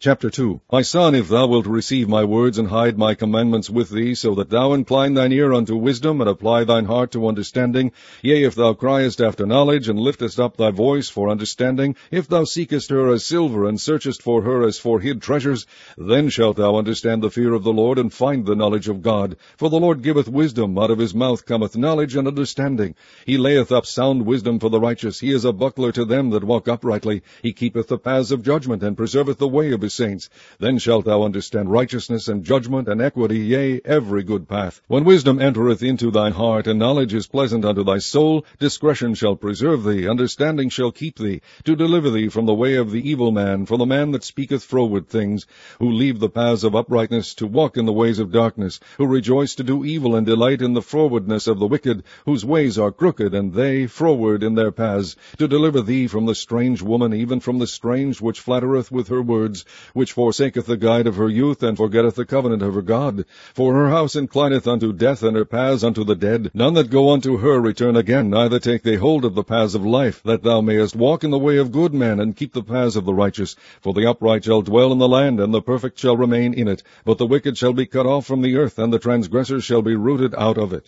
Chapter 2. My son, if thou wilt receive my words and hide my commandments with thee, so that thou incline thine ear unto wisdom, and apply thine heart to understanding, yea, if thou criest after knowledge, and liftest up thy voice for understanding, if thou seekest her as silver, and searchest for her as for hid treasures, then shalt thou understand the fear of the Lord, and find the knowledge of God. For the Lord giveth wisdom, out of his mouth cometh knowledge and understanding. He layeth up sound wisdom for the righteous. He is a buckler to them that walk uprightly. He keepeth the paths of judgment, and preserveth the way of his saints. Then shalt thou understand righteousness and judgment and equity, yea, every good path. When wisdom entereth into thine heart, and knowledge is pleasant unto thy soul, discretion shall preserve thee, understanding shall keep thee, to deliver thee from the way of the evil man, from the man that speaketh froward things, who leave the paths of uprightness, to walk in the ways of darkness, who rejoice to do evil, and delight in the frowardness of the wicked, whose ways are crooked, and they froward in their paths, to deliver thee from the strange woman, even from the strange which flattereth with her words, which forsaketh the guide of her youth, and forgetteth the covenant of her God. For her house inclineth unto death, and her paths unto the dead. None that go unto her return again, neither take they hold of the paths of life, that thou mayest walk in the way of good men, and keep the paths of the righteous. For the upright shall dwell in the land, and the perfect shall remain in it. But the wicked shall be cut off from the earth, and the transgressors shall be rooted out of it.